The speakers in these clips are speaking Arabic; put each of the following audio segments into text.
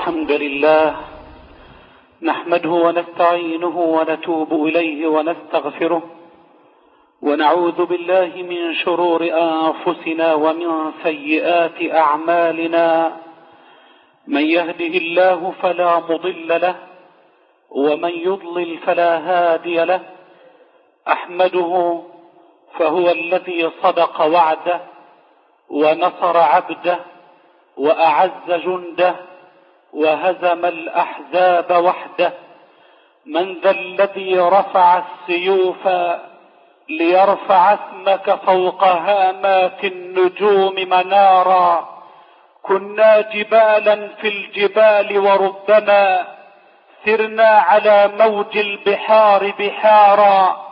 الحمد لله نحمده ونستعينه ونتوب إليه ونستغفره ونعوذ بالله من شرور أنفسنا ومن سيئات أعمالنا. من يهده الله فلا مضل له ومن يضلل فلا هادي له. أحمده فهو الذي صدق وعده ونصر عبده وأعز جنده وهزم الأحزاب وحده. من ذا الذي رفع السيوف ليرفع اسمك فوق هامات النجوم منارا؟ كنا جبالا في الجبال وربما سرنا على موج البحار بحارا.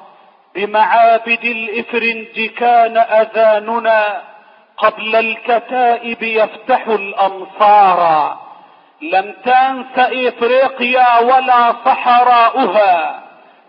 بمعابد الإفرنج كان أذاننا قبل الكتائب يفتح الأمصار. لم تنس إفريقيا ولا صحراؤها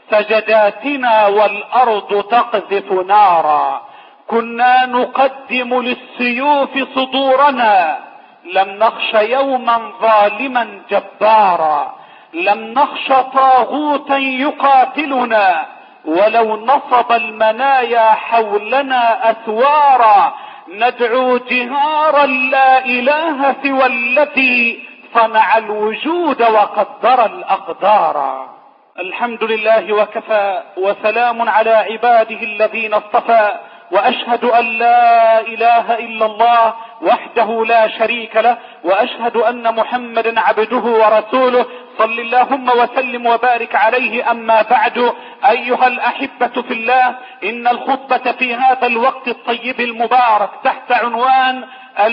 سجداتنا والأرض تقذف نارا. كنا نقدم للسيوف صدورنا لم نخش يوما ظالما جبارا. لم نخش طاغوتا يقاتلنا ولو نصب المنايا حولنا أثوارا. ندعو جهارا لا إله سوى الذي صنع الوجود وقدر الأقدار. الحمد لله وكفى وسلام على عباده الذين اصطفى. وأشهد أن لا إله إلا الله وحده لا شريك له وأشهد أن محمدا عبده ورسوله. صل اللهم وسلم وبارك عليه. أما بعد، أيها الأحبة في الله، إن الخطبة في هذا الوقت الطيب المبارك تحت عنوان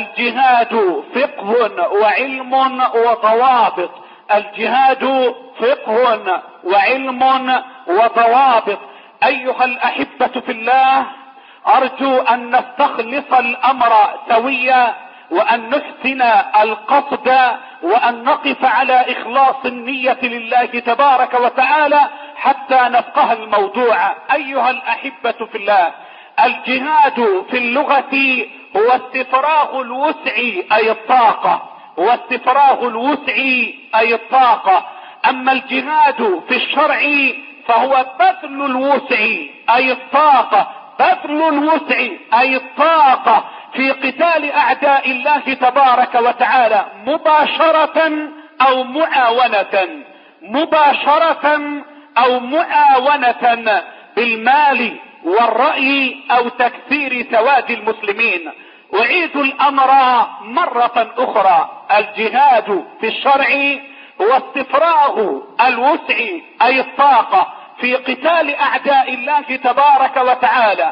الجهاد فقه وعلم وضوابط. الجهاد فقه وعلم وضوابط. أيها الأحبة في الله، أرجو أن نستخلص الأمر سويا وأن نحسن القصد وأن نقف على إخلاص النية لله تبارك وتعالى حتى نفقه الموضوع. أيها الأحبة في الله، الجهاد في اللغة هو استفراغ الوسع أي الطاقة، واستفراغ الوسع أي الطاقة. أما الجهاد في الشرع فهو بذل الوسع أي الطاقة، بذل الوسع أي الطاقة في قتال أعداء الله تبارك وتعالى مباشرة أو معاونة، مباشرة أو معاونة بالمال والرأي أو تكثير سواد المسلمين. أعيد الأمر مرة أخرى، الجهاد في الشرع هو استفراغ الوسع أي الطاقة في قتال أعداء الله تبارك وتعالى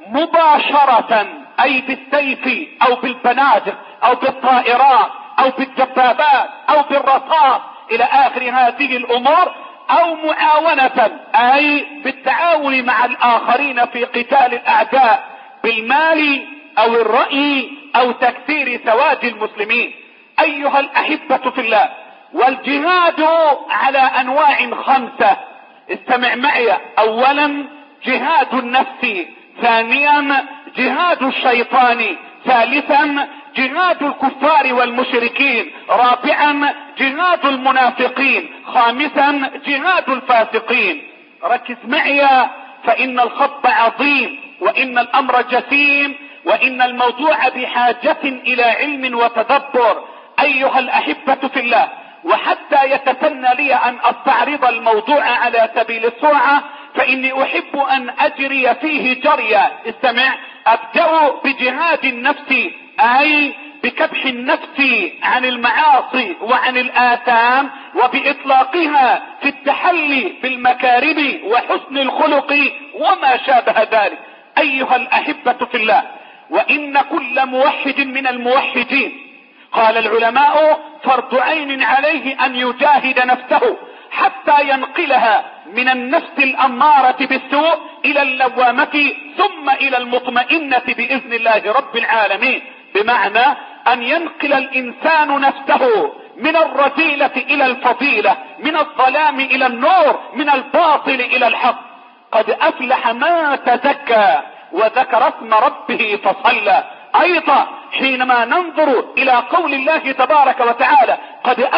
مباشرة أي بالسيف أو بالبنادق أو بالطائرات أو بالدبابات أو بالرصاص إلى آخر هذه الأمور، أو معاونة أي بالتعاون مع الآخرين في قتال الأعداء بالمال أو الرأي أو تكثير سواد المسلمين. أيها الأحبة في الله، والجهاد على أنواع 5. استمع معي. أولا جهاد النفس، ثانيا جهاد الشيطان، ثالثا جهاد الكفار والمشركين، رابعا جهاد المنافقين، خامسا جهاد الفاسقين. ركز معي فإن الخط عظيم وإن الأمر جسيم وإن الموضوع بحاجة إلى علم وتدبر. أيها الأحبة في الله، وحتى يتسنى لي أن أستعرض الموضوع على سبيل السرعة فإني أحب أن أجري فيه جريا. استمع. أبدأ بجهاد النفس أي بكبح النفس عن المعاصي وعن الآثام وبإطلاقها في التحلي بالمكارم وحسن الخلق وما شابه ذلك. أيها الأحبة في الله، وإن كل موحد من الموحدين، قال العلماء، فرض عين عليه أن يجاهد نفسه حتى ينقلها من النفس الأمارة بالسوء إلى اللوامة ثم إلى المطمئنة بإذن الله رب العالمين. بمعنى أن ينقل الإنسان نفسه من الرذيلة إلى الفضيلة، من الظلام إلى النور، من الباطل إلى الحق. قد أفلح من تزكى وذكر اسم ربه فصلى. أيضا حينما ننظر إلى قول الله تبارك وتعالى قد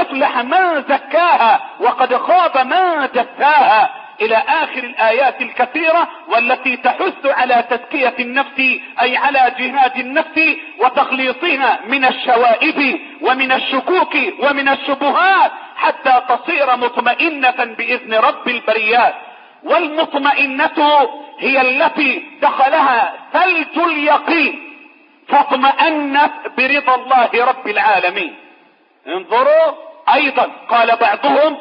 أفلح من زكاها وقد خاب من دساها، إلى آخر الآيات الكثيرة والتي تحث على تزكية النفس، أي على جهاد النفس وتخليصها من الشوائب ومن الشكوك ومن الشبهات حتى تصير مطمئنة بإذن رب البريات. والمطمئنة هي التي دخلها ثلج اليقين فاطمأنت برضا الله رب العالمين. انظروا أيضا قال بعضهم: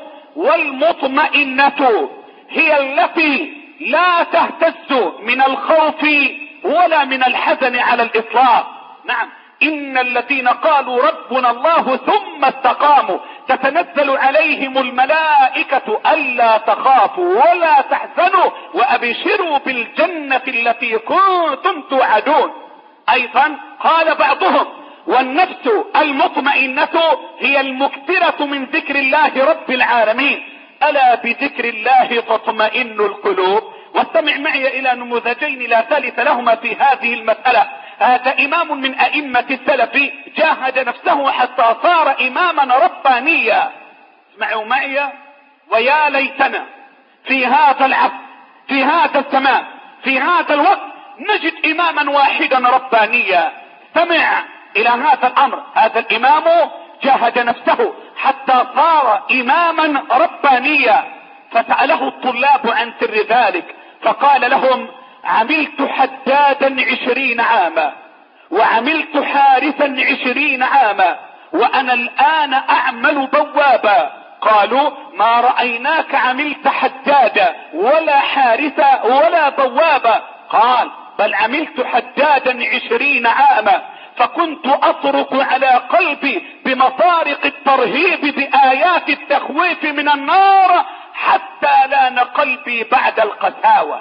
والمطمئنة هي التي لا تهتز من الخوف ولا من الحزن على الإطلاق. نعم، إن الذين قالوا ربنا الله ثم استقاموا تتنزل عليهم الملائكة ألا تخافوا ولا تحزنوا وأبشروا بالجنة التي كنتم توعدون. أيضا قال بعضهم: والنفس المطمئنة هي المكثرة من ذكر الله رب العالمين، ألا بذكر الله تطمئن القلوب. واستمع معي إلى نموذجين لا ثالث لهما في هذه المسألة. هذا إمام من أئمة السلف جاهد نفسه حتى صار إماما ربانيا. اسمعوا معي: ويا ليتنا في هذا العصر، في هذا الزمان، في هذا الوقت نجد إماما واحدا ربانيا. استمع إلى هذا الأمر. هذا الإمام جاهد نفسه حتى صار إماما ربانيا، فسأله الطلاب عن سر ذلك فقال لهم: عملت حدادا 20 عاما وعملت حارسا 20 عاما وأنا الآن أعمل بوابا. قالوا: ما رأيناك عملت حدادا ولا حارسا ولا بوابا. قال: بل عملت حدادا 20 عاما، فكنت أطرق على قلبي بمطارق الترهيب بآيات التخويف من النار حتى لان قلبي بعد القساوة.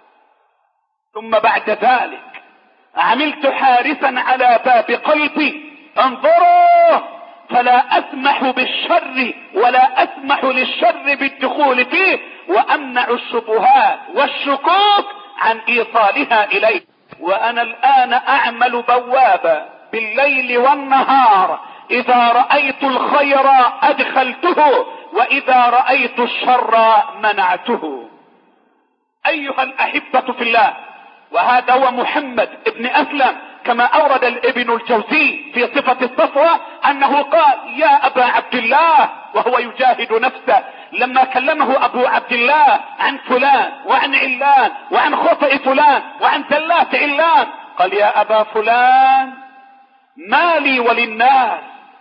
ثم بعد ذلك عملت حارسا على باب قلبي. انظروا، فلا أسمح بالشر ولا أسمح للشر بالدخول فيه، وأمنع الشبهات والشكوك عن إيصالها إليه. وأنا الآن أعمل بوابا بالليل والنهار، إذا رأيت الخير أدخلته وإذا رأيت الشر منعته. أيها الأحبة في الله، وهذا هو محمد ابن أسلم كما أورد ابن الجوزي في صفة الصفوة أنه قال: يا أبا عبد الله، وهو يجاهد نفسه لما كلمه أبو عبد الله عن فلان وعن علان وعن خطئ فلان وعن زلات علان، قال: يا أبا فلان، ما لي وللناس،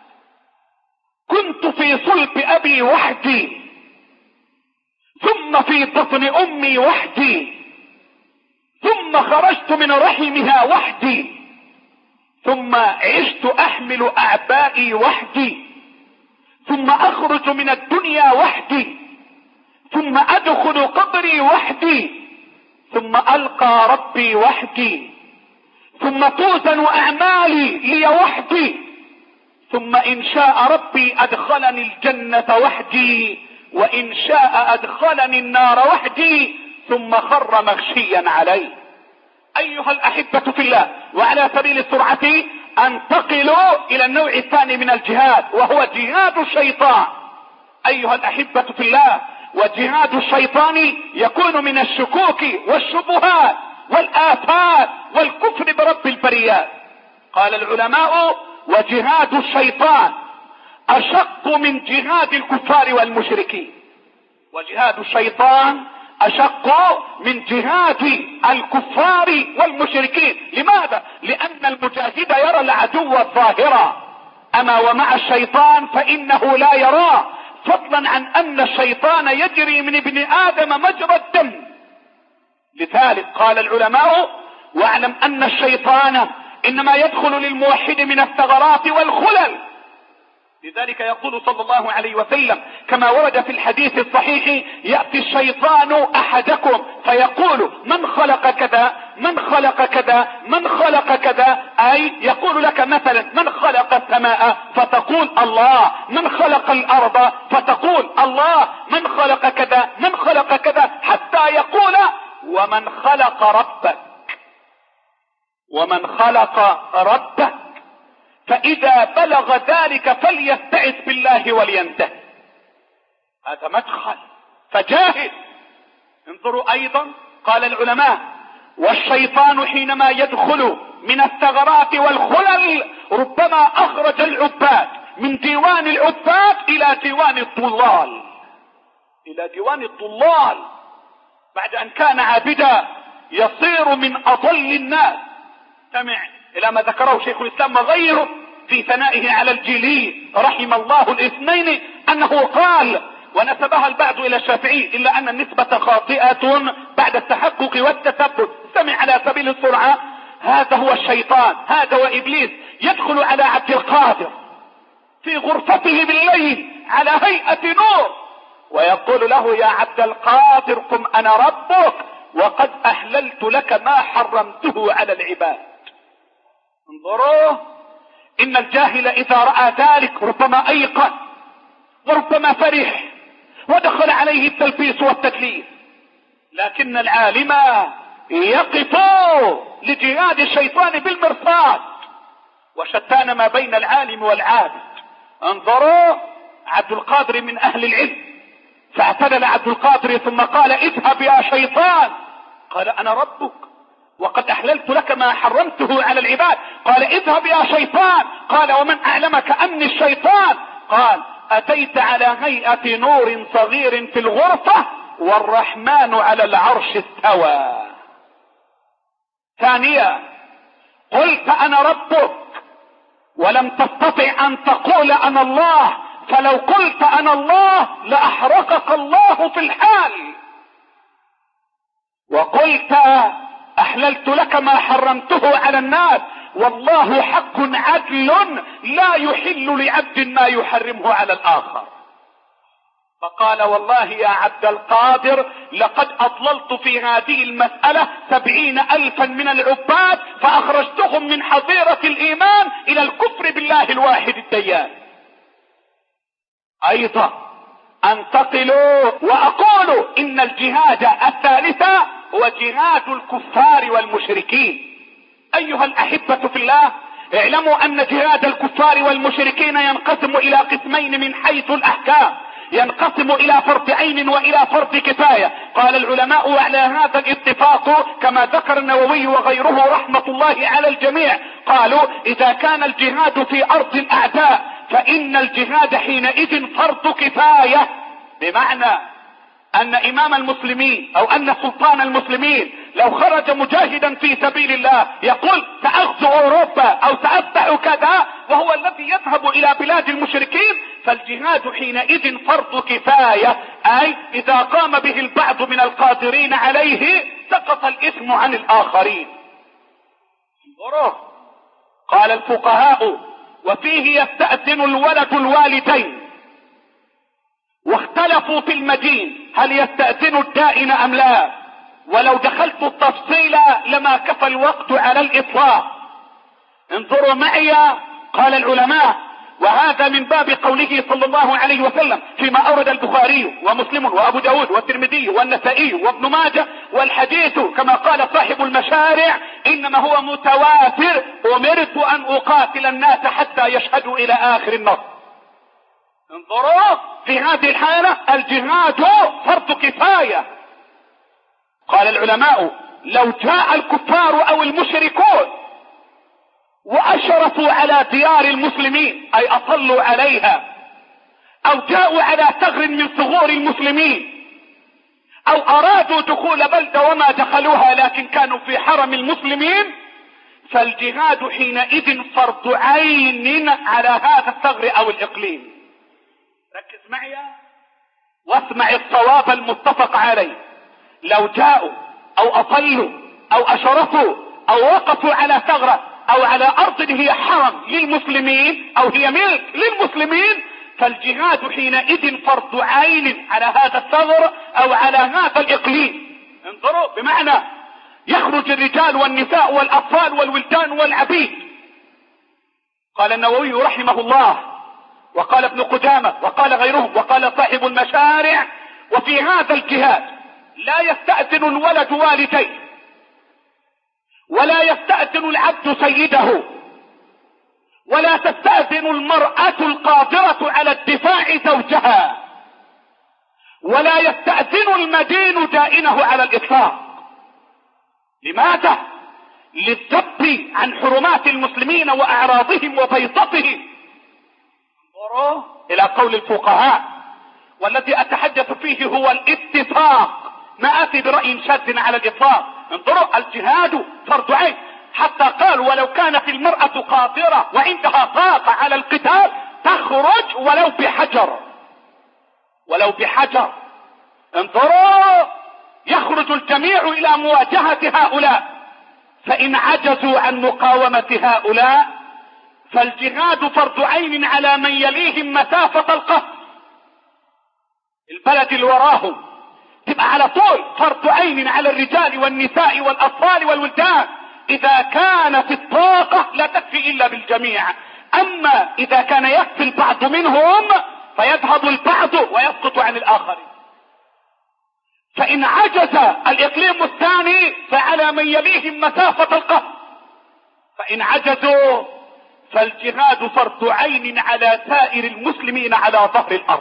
كنت في صلب أبي وحدي ثم في بطن أمي وحدي ثم خرجت من رحمها وحدي ثم عشت أحمل أعبائي وحدي ثم أخرج من الدنيا وحدي ثم أدخل قبري وحدي ثم ألقى ربي وحدي ثم توزن أعمالي لي وحدي ثم إن شاء ربي أدخلني الجنة وحدي وإن شاء أدخلني النار وحدي ثم خر مغشيا عليه. أيها الأحبة في الله، وعلى سبيل السرعة انتقلوا إلى النوع الثاني من الجهاد، وهو جهاد الشيطان. أيها الأحبة في الله، وجهاد الشيطان يكون من الشكوك والشبهات والآفات والكفر برب البريات. قال العلماء: وجهاد الشيطان أشق من جهاد الكفار والمشركين. وجهاد الشيطان أشق من جهاد الكفار والمشركين. لماذا؟ لأن المجاهد يرى العدو الظاهرة، أما ومع الشيطان فإنه لا يراه، فضلا عن أن الشيطان يجري من ابن آدم مجرى الدم. لذلك قال العلماء: واعلم أن الشيطان إنما يدخل للموحد من الثغرات والخلل. لذلك يقول صلى الله عليه وسلم كما ورد في الحديث الصحيح: يأتي الشيطان أحدكم فيقول: من خلق كذا، من خلق كذا، من خلق كذا، أي يقول لك مثلا: من خلق السماء، فتقول الله، من خلق الأرض، فتقول الله، من خلق كذا، من خلق كذا، حتى يقول: ومن خلق ربك، ومن خلق ربك. فإذا بلغ ذلك فليستعذ بالله ولينتهي. هذا مدخل، فجاهد. انظروا أيضا قال العلماء: والشيطان حينما يدخل من الثغرات والخلل ربما أخرج العباد من ديوان العباد إلى ديوان الضلال، إلى ديوان الضلال. بعد أن كان عابدا يصير من أضل الناس. استمع إلى ما ذكره شيخ الإسلام وغيره في ثنائه على الجيلي رحم الله الاثنين أنه قال، ونسبها البعض إلى الشافعي إلا أن النسبة خاطئة بعد التحقق والتثبت. استمع على سبيل السرعة: هذا هو الشيطان، هذا هو إبليس، يدخل على عبد القادر في غرفته بالليل على هيئة نور ويقول له: يا عبد القادر قم أنا ربك وقد أحللت لك ما حرمته على العباد. انظروا، إن الجاهل إذا رأى ذلك ربما أيقن وربما فرح ودخل عليه التلبيس والتدليس، لكن العالم يقف لجهاد الشيطان بالمرصاد، وشتان ما بين العالم والعابد. انظروا، عبد القادر من أهل العلم، فاعتدل عبد القادر ثم قال: اذهب يا شيطان. قال: أنا ربك وقد أحللت لك ما حرمته على العباد. قال: اذهب يا شيطان. قال: ومن أعلمك أني الشيطان؟ قال: أتيت على هيئة نور صغير في الغرفة والرحمن على العرش استوى. ثانيا: قلت أنا ربك ولم تستطع أن تقول أنا الله، فلو قلت أنا الله لأحرقك الله في الحال. وقلت: أحللت لك ما حرمته على الناس، والله حق عدل لا يحل لعبد ما يحرمه على الآخر. فقال: والله يا عبد القادر لقد أضللت في هذه المسألة 70,000 من العباد فأخرجتهم من حظيرة الإيمان إلى الكفر بالله الواحد الديان. أيضا أنتقل وأقول إن الجهاد الثالثة هو جهاد الكفار والمشركين. أيها الأحبة في الله، اعلموا أن جهاد الكفار والمشركين ينقسم إلى قسمين من حيث الأحكام، ينقسم إلى فرض عين وإلى فرض كفاية. قال العلماء وعلى هذا الاتفاق كما ذكر النووي وغيره رحمة الله على الجميع، قالوا: إذا كان الجهاد في أرض الأعداء فإن الجهاد حينئذ فرض كفاية، بمعنى أن إمام المسلمين أو أن سلطان المسلمين لو خرج مجاهدا في سبيل الله يقول سأغزو أوروبا أو سأفتح كذا وهو الذي يذهب إلى بلاد المشركين، فالجهاد حينئذ فرض كفاية، أي إذا قام به البعض من القادرين عليه سقط الإثم عن الآخرين. قال الفقهاء: وفيه يستأذن الولد الوالدين، واختلفوا في المدين هل يستأذن الدائن أم لا، ولو دخلت التفصيل لما كفى الوقت على الإطلاق. انظروا معي، قال العلماء: وهذا من باب قوله صلى الله عليه وسلم فيما أورد البخاري ومسلم وأبو داود والترمذي والنسائي وابن ماجه، والحديث كما قال صاحب المشارع إنما هو متواتر: أمرت أن أقاتل الناس حتى يشهدوا إلى آخر النص. انظروا، في هذه الحالة الجهاد فرض كفاية. قال العلماء: لو جاء الكفار أو المشركون وأشرفوا على ديار المسلمين أي أطلوا عليها، أو جاءوا على ثغر من ثغور المسلمين، أو أرادوا دخول بلدة وما دخلوها لكن كانوا في حرم المسلمين، فالجهاد حينئذ فرض عين على هذا الثغر أو الإقليم. ركز معي واسمع الصواب المتفق عليه: لو جاءوا أو أطلوا أو أشرفوا أو وقفوا على ثغرة أو على أرض هي حرم للمسلمين أو هي ملك للمسلمين، فالجهاد حينئذ فرض عين على هذا الثغر أو على هذا الإقليم. انظروا، بمعنى يخرج الرجال والنساء والأطفال والولدان والعبيد. قال النووي رحمه الله وقال ابن قدامة وقال غيرهم وقال صاحب المشارع: وفي هذا الجهاد لا يستأذن الولد والديه، ولا يستأذن العبد سيده، ولا تستأذن المرأة القادرة على الدفاع زوجها، ولا يستأذن المدين دائنه على الإطلاق. لماذا؟ للذب عن حرمات المسلمين وأعراضهم وبيضتهم. انظروا إلى قول الفقهاء، والذي أتحدث فيه هو الاتفاق، ما أتي برأي شاذ على الإطلاق. انظروا، الجهاد فرض عين، حتى قال ولو كانت المرأة قادرة وعندها طاقة على القتال تخرج ولو بحجر، ولو بحجر. انظروا، يخرج الجميع إلى مواجهة هؤلاء، فإن عجزوا عن مقاومة هؤلاء فالجهاد فرض عين على من يليهم مسافة القهر. البلد اللي وراهم تبقى على طول فرض عين على الرجال والنساء والأطفال والولدان. إذا كانت الطاقة لا تكفي إلا بالجميع، أما إذا كان يكفي البعض منهم فيذهب البعض ويسقط عن الآخرين. فإن عجز الإقليم الثاني فعلى من يليهم مسافة القهر. فإن عجزوا فالجهاد فرض عين على سائر المسلمين على ظهر الأرض.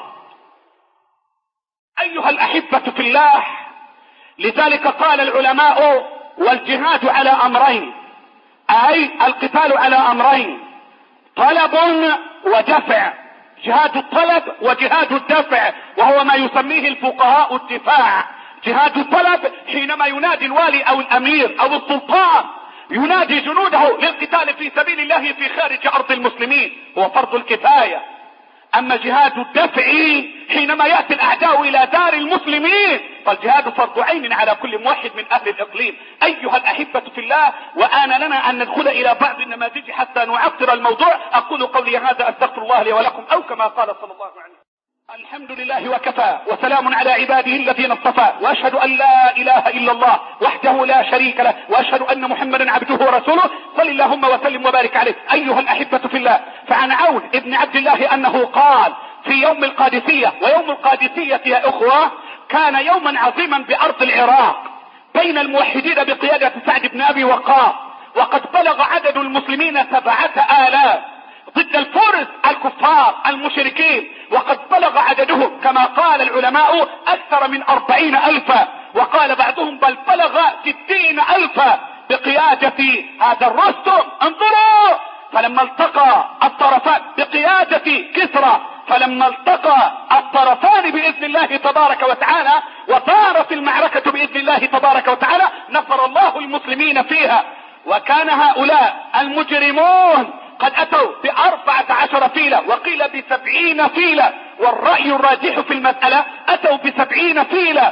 أيها الأحبة في الله، لذلك قال العلماء والجهاد على أمرين، أي القتال على أمرين: طلب ودفع. جهاد الطلب وجهاد الدفع، وهو ما يسميه الفقهاء الدفاع. جهاد الطلب حينما ينادي الوالي أو الأمير أو السلطان ينادي جنوده للقتال في سبيل الله في خارج أرض المسلمين، هو فرض الكفاية. أما جهاد الدفع حينما يأتي الأعداء إلى دار المسلمين فالجهاد فرض عين على كل موحد من أهل الإقليم. أيها الأحبة في الله، وآن لنا أن ندخل إلى بعض النماذج حتى نعطر الموضوع. أقول قولي هذا، أستغفر الله لي ولكم، أو كما قال صلى الله عليه وسلم: الحمد لله وكفى، وسلام على عباده الذين اصطفى، وأشهد أن لا إله إلا الله وحده لا شريك له، وأشهد أن محمدا عبده ورسوله، صل اللهم وسلم وبارك عليه. أيها الأحبة في الله، فعن عون ابن عبد الله أنه قال في يوم القادسية، ويوم القادسية يا إخوة كان يوما عظيما بأرض العراق بين الموحدين بقيادة سعد بن أبي وقاص، وقد بلغ عدد المسلمين 7,000 ضد الفرس الكفار المشركين، وقد بلغ عددهم كما قال العلماء أكثر من 40,000، وقال بعضهم بل بلغ 60,000 بقيادة هذا الرستم. انظروا، فلما التقى الطرفان بقيادة كسرى، فلما التقى الطرفان بإذن الله تبارك وتعالى وطارت المعركة بإذن الله تبارك وتعالى، نصر الله المسلمين فيها. وكان هؤلاء المجرمون قد أتوا ب14 فيلة، وقيل ب70 فيلة، والرأي الراجح في المسألة أتوا ب70 فيلة،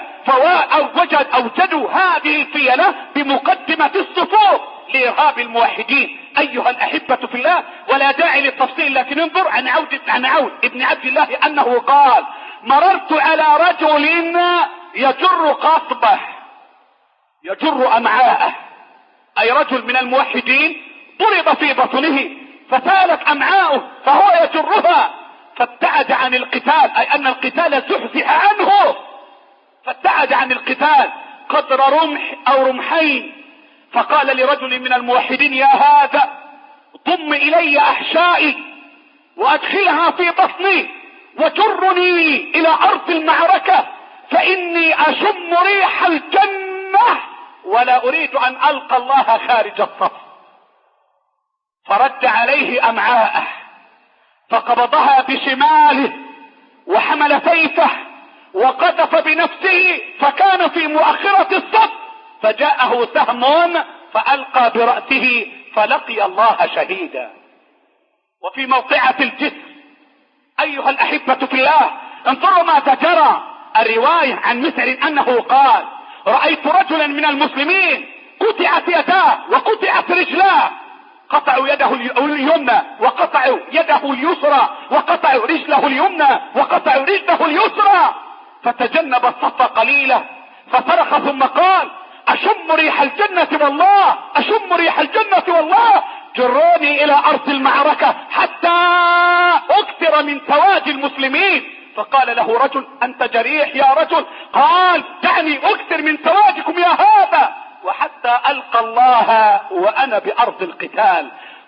أوجدوا هذه الفيلة بمقدمة الصفوف لإرهاب الموحدين. أيها الأحبة في الله، ولا داعي للتفصيل، لكن انظر عن عون ابن عبد الله أنه قال: مررت على رجل يجر قصبه، يجر أمعاءه، أي رجل من الموحدين ضرب في بطنه فسالت أمعاؤه فهو يجرها، فابتعد عن القتال، أي أن القتال زحزح عنه، فابتعد عن القتال قدر رمح أو رمحين، فقال لرجل من الموحدين: يا هذا ضم إلي أحشائي وأدخلها في بطني وجرني إلى أرض المعركة، فإني أشم ريح الجنة ولا أريد أن ألقى الله خارج الصف. فرد عليه أمعاءه فقبضها بشماله وحمل سيفه وقذف بنفسه، فكان في مؤخرة الصف، فجاءه سهم فألقى برأسه فلقي الله شهيدا. وفي موقعة الجسر أيها الأحبة في الله، انظروا ما تجرى. الرواية عن مسعر أنه قال: رأيت رجلا من المسلمين قطعت يداه وقطعت رجلاه، قطعوا يده اليمنى وقطعوا يده اليسرى وقطعوا رجله اليمنى وقطعوا رجله اليسرى، فتجنب الصف قليلا فصرخ ثم قال: أشم ريح الجنة والله، أشم ريح الجنة والله، جروني إلى أرض المعركة حتى أكثر من سواد المسلمين. فقال له رجل: أنت جريح يا رجل؟ قال: دعني أكثر من سوادكم يا هذا وحتى ألقى الله وأنا بأرض القتال.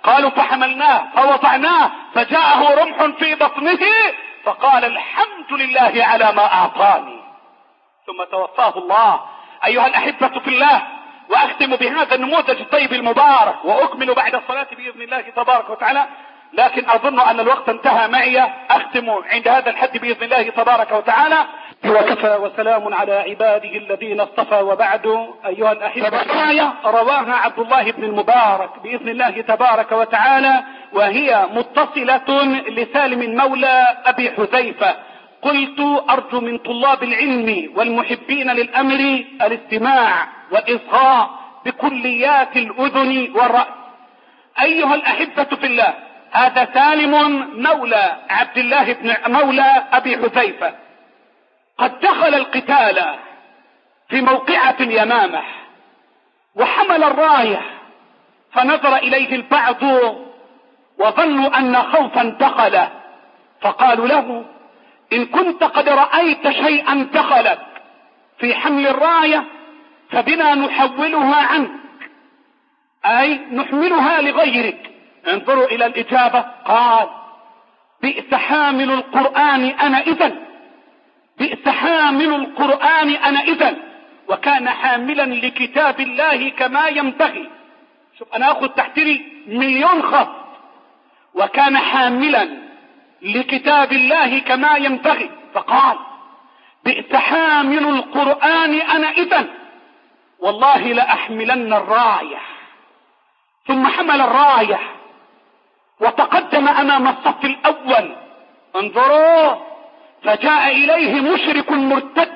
قالوا فحملناه فوضعناه فجاءه رمح في بطنه فقال الحمد لله على ما أعطاني، ثم توفاه الله. أيها الأحبة في الله، وأختم بهذا النموذج الطيب المبارك وأكمل بعد الصلاة بإذن الله تبارك وتعالى، لكن أظن أن الوقت انتهى معي، أختم عند هذا الحد بإذن الله تبارك وتعالى. وكفى وسلام على عباده الذين اصطفى، وبعد. أيها الأحبة، رواها عبد الله بن المبارك بإذن الله تبارك وتعالى، وهي متصلة لسالم مولى أبي حذيفة. قلت أرجو من طلاب العلم والمحبين للأمر الاستماع والإصغاء بكليات الأذن والرأس. أيها الأحبة في الله، هذا سالم مولى عبد الله بن مولى أبي حذيفة قد دخل القتال في موقعة اليمامة وحمل الراية، فنظر إليه البعض وظنوا أن خوفا دخل، فقالوا له: إن كنت قد رأيت شيئا دخلك في حمل الراية فبنا نحولها عنك، أي نحملها لغيرك. انظروا إلى الإجابة، قال: بئس حامل القرآن أنا إذن، بئس حامل القرآن أنا إذن. وكان حاملا لكتاب الله كما ينبغي. شوف، أنا أخذ تحتري 1,000,000 خط. وكان حاملا لكتاب الله كما ينبغي، فقال: بئس حامل القرآن أنا إذن، والله لأحملن الراية. ثم حمل الراية وتقدم أمام الصف الأول. انظروا، فجاء إليه مشرك مرتد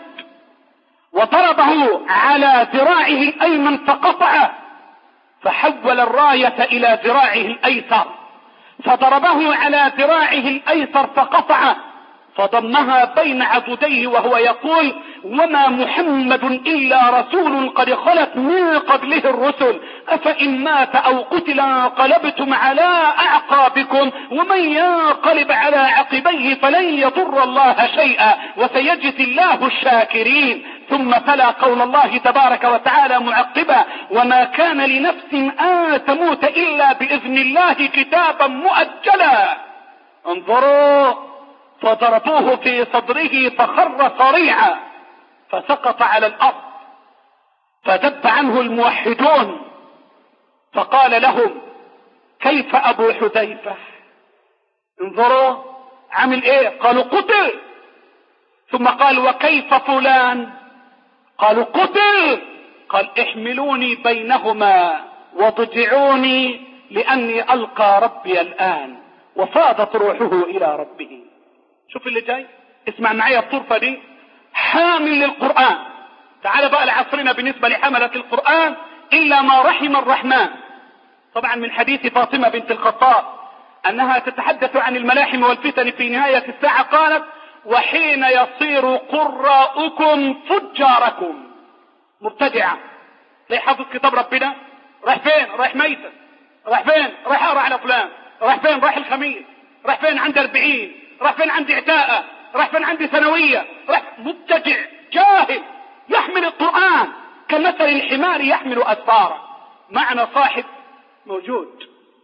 وضربه على ذراعه الأيمن فقطعه، فحول الراية إلى ذراعه الأيسر فضربه على ذراعه الأيسر فقطعه، فضمها بين عضديه وهو يقول: وما محمد إلا رسول قد خلت من قبله الرسل، أفإن مات أو قتل انقلبتم على أعقابكم، ومن ينقلب على عقبيه فلن يضر الله شيئا وسيجزي الله الشاكرين. ثم تلا قول الله تبارك وتعالى معقبا: وما كان لنفس أن تموت إلا بإذن الله كتابا مؤجلا. انظروا، فضربوه في صدره فخر صريعا فسقط على الأرض، فدب عنه الموحدون فقال لهم: كيف أبو حذيفة؟ انظروا عمل ايه؟ قالوا: قتل. ثم قال: وكيف فلان؟ قالوا: قتل. قال: احملوني بينهما واضجعوني لأني ألقى ربي الآن. وفاضت روحه إلى ربه. شوف اللي جاي، اسمع معي الطرفة دي. حامل للقرآن. تعال بقى لعصرنا بالنسبة لحملة القرآن، إلا ما رحم الرحمن. طبعا من حديث فاطمة بنت الخطاب أنها تتحدث عن الملاحم والفتن في نهاية الساعة، قالت: وحين يصير قراءكم فجاركم. مبتدعة، ليه حافظ كتاب ربنا؟ راح فين؟ راح ميتة. راح فين؟ راح أقرأ على فلان. راح فين؟ راح الخميس. راح فين؟ عند 40. راح فين؟ عندي عتاءة. راح فين؟ عندي ثانوية. راح. مبتدع جاهل يحمل القرآن كمثل الحمار يحمل أسفارا. معنا صاحب موجود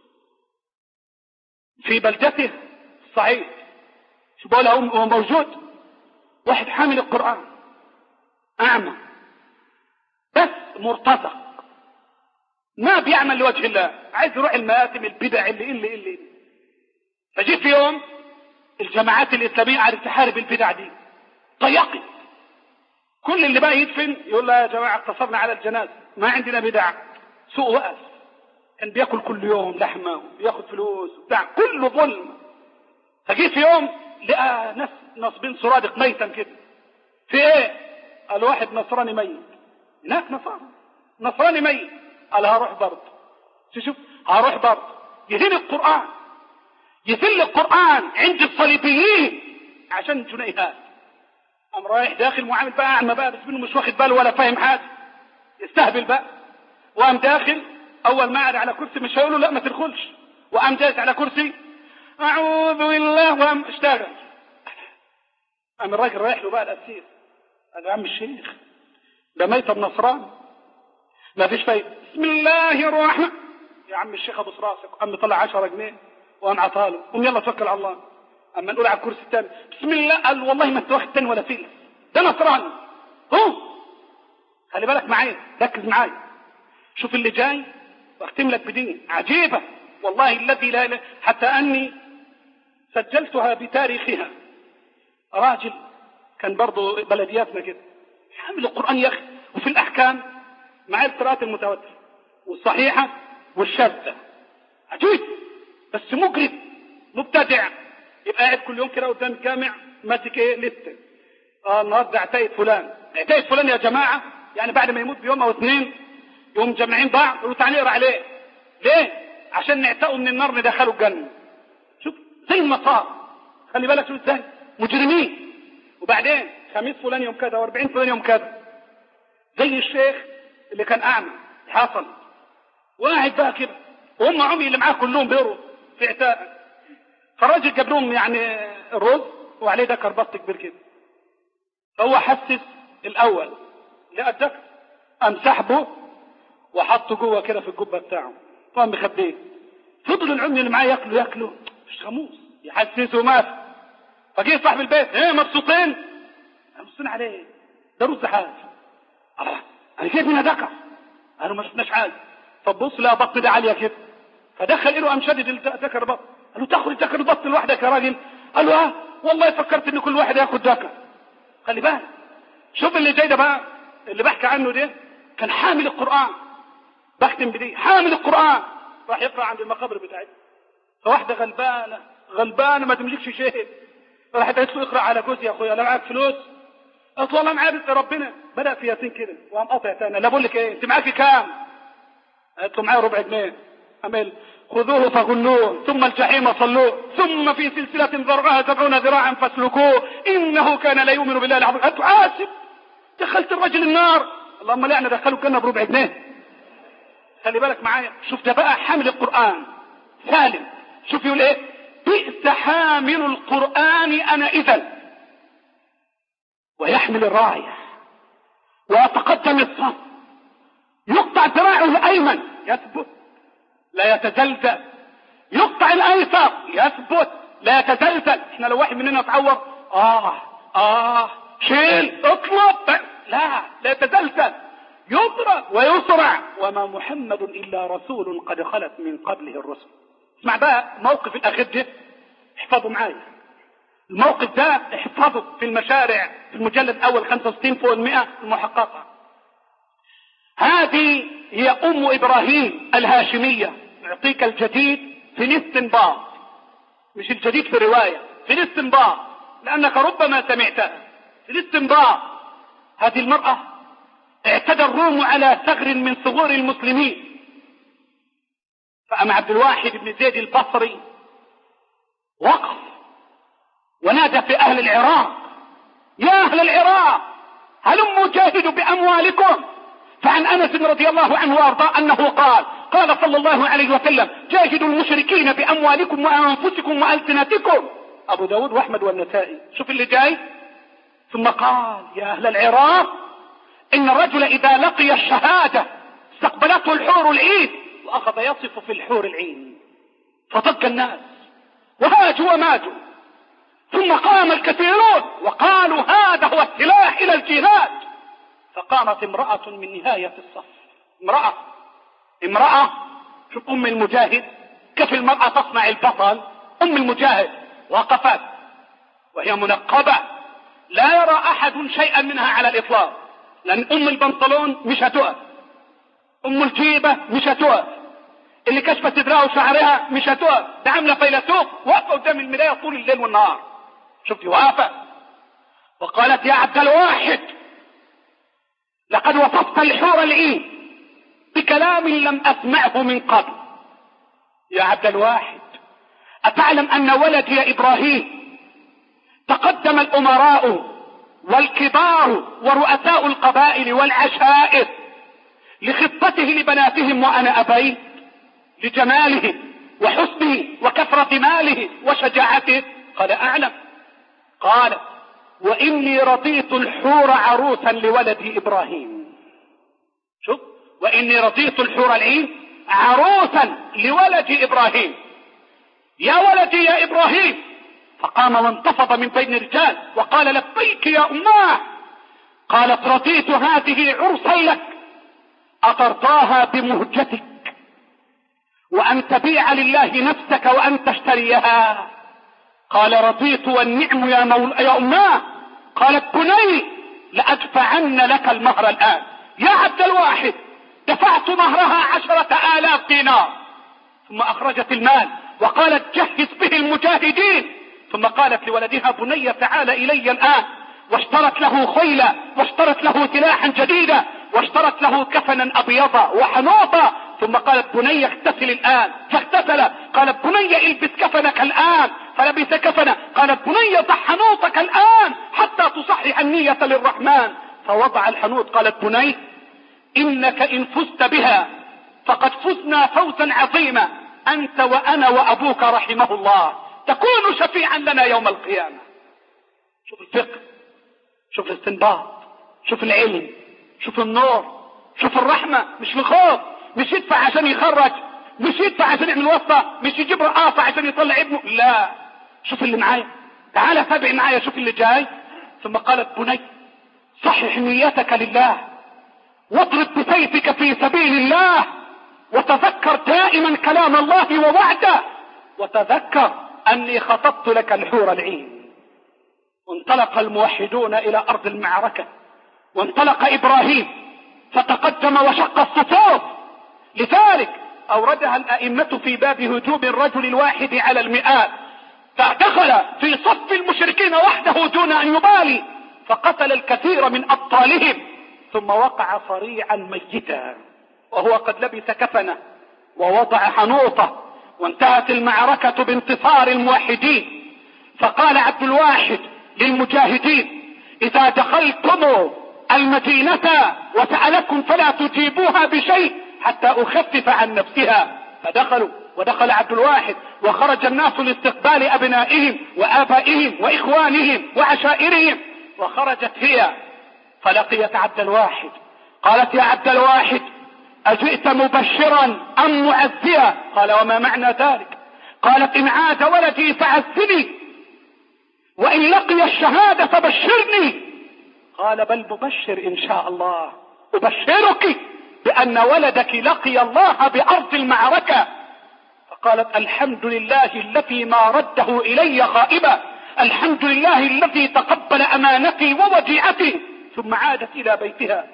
في بلدته الصعيد، شو بقولها، هو موجود واحد حامل القرآن أعمى بس مرتزق، ما بيعمل لوجه الله، عايز يروح المآتم البدع اللي فجيت في يوم الجماعات الإسلامية قاعدة تحارب البدع دي، طيقت كل اللي بقى يدفن يقول له: يا جماعة اقتصرنا على الجنازة، ما عندنا بدع. سوء وقف، كان بياكل كل يوم لحمة وبياخد فلوس بتاع، كله ظلم. فجيت في يوم لقى ناس نصبين سرادق ميتا كده. في ايه؟ قال: واحد نصراني ميت هناك، نصراني ميت. قال: هروح برضه. شوف، هروح برضه. يهين القرآن، يذل القرآن عند الصليبيين عشان جنيهات. قام رايح داخل معامل بقى أعمى بقى، بس منه مش واخد باله ولا فاهم حاجة، يستهبل بقى. وقام داخل، أول ما قعد على كرسي مش هيقوله لا ما تدخلش، وقام جالس على كرسي، أعوذ بالله، وقام اشتغل. قام الراجل رايح له بقى الأسير، قال: يا عم الشيخ، ده ميت النصران ما فيش فايدة. بسم الله الرحمن. يا عم الشيخ ابو راسك، قام طلع 10 جنيه وقام عطاله، قوم يلا توكل على الله. اما نقول على الكرسي الثاني بسم الله، قال والله ما انت واخد تاني ولا فيل، ده نصراني. خلي بالك معايا، ركز معايا، شوف اللي جاي واختم لك بدين عجيبه والله الذي لا اله، حتى اني سجلتها بتاريخها. راجل كان برضه بلدياتنا كده حامل القران يا اخي، وفي الاحكام مع القراءات المتواتره والصحيحه والشاذه، عجيب بس مجرد مبتدع، يبقى قاعد كل يوم كده قدام الجامع ماسك ايه لسته، النهارده عتايه فلان، عتايه فلان يا جماعه، يعني بعد ما يموت بيوم او اثنين يوم جمعين بعض يقولوا تعالى نقرا عليه. ليه؟ عشان نعتقوا من النار ندخلوا الجنه. شوف زي المصاب، خلي بالك شوف ازاي مجرمين. وبعدين خميس فلان يوم كذا و40 فلان يوم كذا، زي الشيخ اللي كان اعمى حصل وقاعد بقى كده، وهم عمي اللي معاه كلهم بيروا في عتاء، فالراجل جاب لهم يعني الرز وعليه ده كربط كبير كده، فهو حسس الاول لقى الدكر، قام سحبه وحطه جوه كده في الجبه بتاعه وقام مخبيه. فضل العمي اللي معاه ياكلوا مش خموس يحسسه مات. فجه صاحب البيت ايه مبسوطين؟ مبسوطين عليه ده رز حاج. الله انا جايب منها دكر، قالوا ما شفناش حاجه. طب بص لا بط ده عاليه كده، فدخل له قام شدد الدكر بط، قال له تاخد الدكر البط لوحدك يا راجل؟ قال له والله فكرت ان كل واحد ياخد دكر. خلي بالك شوف اللي جاي ده بقى اللي بحكي عنه ده، كان حامل القران، بختم بدي حامل القران، راح يقرا عند المقابر بتاعتنا، فواحده غلبانه ما تملكش شيء، راحت قالت له اقرا على جوزي يا اخويا، لا معاك فلوس؟ قلت والله معايا رزق ربنا. بدا في ياسين كده وقام قاطع تاني، لا بقول لك ايه انت معاكي كام؟ قالت له معايا ربع جنيه. عمل خذوه فغلوه ثم الجحيم صلوه ثم في سلسله ذرعها 70 ذراعا فاسلكوه انه كان لا يؤمن بالله العظيم. قالت له آسف دخلت الرجل النار، اللهم لعنا دخلوا الجنه بربع جنيه. خلي بالك معايا، شوف ده بقى حامل القران سالم، شوف يقول ايه؟ بئس حامل القران انا اذا، ويحمل الرايه ويتقدم الصف، يقطع ذراعه الايمن يثبت لا يتزلزل، يقطع الايسر يثبت لا يتزلزل. احنا لو واحد مننا اتعور شيل اطلب، لا يتزلزل، يضرب ويسرع. وما محمد الا رسول قد خلت من قبله الرسل. اسمع بقى موقف الاخير ده، احفظوا معايا الموقف ده، احفظه في المشارع في المجلد الاول 65 فوق 100 المحققه. هذه هي ام ابراهيم الهاشميه. نعطيك الجديد في الاستنباط، مش الجديد في الروايه، في الاستنباط لانك ربما سمعتها. في الاستنباط هذه المراه اعتدى الروم على ثغر من ثغور المسلمين، فأم عبد الواحد بن زيد البصري وقف ونادى في أهل العراق: يا أهل العراق هلموا جاهدوا بأموالكم. فعن أنس رضي الله عنه وأرضاه أنه قال صلى الله عليه وسلم: جاهدوا المشركين بأموالكم وأنفسكم وألسنتكم. أبو داود وأحمد والنسائي. شوف اللي جاي، ثم قال: يا أهل العراق إن الرجل إذا لقي الشهادة استقبلته الحور العين، وأخذ يصف في الحور العين، فضج الناس وهاجوا وماتوا. ثم قام الكثيرون وقالوا: هذا هو السلاح إلى الجهاد. فقامت امرأة من نهاية الصف، امرأة شوف أم المجاهد، كيف المرأة تصنع البطل. أم المجاهد وقفت وهي منقبة، لا يرى أحد شيئا منها على الإطلاق، لأن أم البنطلون مش هتقف، أم الجيبة مش هتقف، اللي كشفت صدرها وشعرها مش هتقف، ده عاملة فيلسوف واقفة قدام المراية طول الليل والنهار. شفتي واقفة وقالت: يا عبد الواحد لقد وصفت الحور العين بكلام لم أسمعه من قبل. يا عبد الواحد أتعلم أن ولدي يا إبراهيم تقدم الأمراء والكبار ورؤساء القبائل والعشائر لخطته لبناتهم وأنا أبيت لجماله وحسنه وكثرة ماله وشجاعته؟ قال: أعلم. قال: وإني رضيت الحور عروسا لولدي إبراهيم. شوف، وإني رضيت الحور العين عروسا لولد إبراهيم: يا ولدي يا إبراهيم. فقام وانتفض من بين الرجال وقال: لبيك يا أماه. قالت: رضيت هذه عرسا لك، أترضاها بمهجتك وأن تبيع لله نفسك وأن تشتريها؟ قال: رضيت والنعم يا أماه. قالت: بني، لأدفعن لك المهر الآن. يا عبد الواحد، دفعت مهرها 10,000 دينار. ثم أخرجت المال وقالت: جهز به المجاهدين. ثم قالت لولدها: بني تعال إلي الآن. واشترت له خيلا، واشترت له سلاحا جديدا، واشترت له كفنا أبيضا وحنوطا. ثم قالت: بني اغتسل الآن. فاغتسل. قالت: بني البس كفنك الآن. فلبس كفنه. قالت: بني ضع حنوطك الآن حتى تصحح النية للرحمن. فوضع الحنوط. قالت: بني، إنك إن فزت بها فقد فزنا فوزا عظيما، أنت وأنا وأبوك رحمه الله، تكون شفيعا لنا يوم القيامة. شوف الفقه، شوف الاستنباط، شوف العلم، شوف النور، شوف الرحمة. مش الخوف، مش يدفع عشان يخرج، مش يدفع عشان يعمل وسطة، مش يجيب رقاصة عشان يطلع ابنه. لا، شوف اللي معايا، تعال تابع معايا، شوف اللي جاي. ثم قالت: بني، صحح نيتك لله، واضرب بسيفك في سبيل الله، وتذكر دائما كلام الله ووعده، وتذكر أني خطبت لك الحور العين. وانطلق الموحدون إلى أرض المعركة، وانطلق إبراهيم فتقدم وشق الصفوف. لذلك أوردها الأئمة في باب هجوم الرجل الواحد على المئات، فدخل في صف المشركين وحده دون أن يبالي، فقتل الكثير من أبطالهم، ثم وقع صريعا ميتا وهو قد لبس كفنه ووضع حنوطه. وانتهت المعركة بانتصار الموحدين. فقال عبد الواحد للمجاهدين: إذا دخلتم المدينة وسألكم فلا تجيبوها بشيء حتى أخفف عن نفسها. فدخلوا، ودخل عبد الواحد، وخرج الناس لاستقبال أبنائهم وآبائهم وإخوانهم وعشائرهم. وخرجت هي فلقيت عبد الواحد. قالت: يا عبد الواحد، أجئت مبشرا أم معزيا؟ قال: وما معنى ذلك؟ قالت: إن عاد ولدي فعزني، وإن لقي الشهادة فبشرني. قال: بل مبشر إن شاء الله، أبشرك بأن ولدك لقي الله بأرض المعركة. فقالت: الحمد لله الذي ما رده إلي خائبا، الحمد لله الذي تقبل أمانتي ووديعتي. ثم عادت إلى بيتها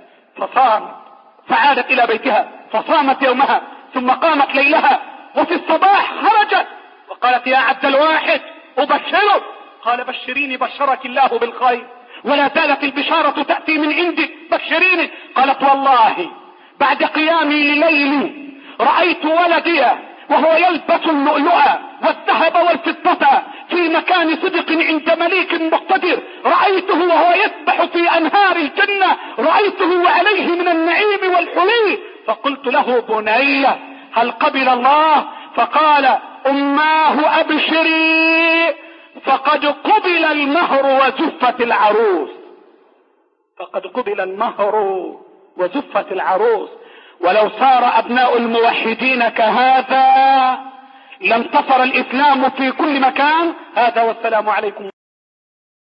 فصامت يومها، ثم قامت ليلها، وفي الصباح خرجت وقالت: يا عبد الواحد، أبشرك. قال: بشريني، بشرك الله بالخير، ولا زالت البشارة تأتي من عندك، بشريني. قالت: والله بعد قيامي لليل رأيت ولدي وهو يلبس اللؤلؤ والذهب والفضة في مكان صدق عند مليك مقتدر، رأيته وهو يسبح في أنهار الجنة، رأيته وعليه من النعيم والحلي. فقلت له: بني، هل قبل الله؟ فقال: أماه أبشري، فقد قبل المهر وزفت العروس. فقد قبل المهر وزفت العروس. ولو صار أبناء الموحدين كهذا لانتصر الإسلام في كل مكان. هذا والسلام عليكم.